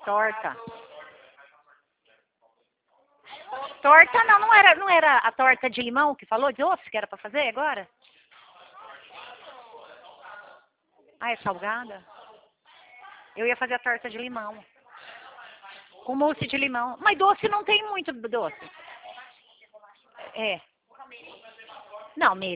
Torta. Torta não era a torta de limão que falou, doce, que era pra fazer agora? Ah, é salgada? Eu ia fazer a torta de limão. Com mousse de limão. Mas doce não tem muito doce. É. Não,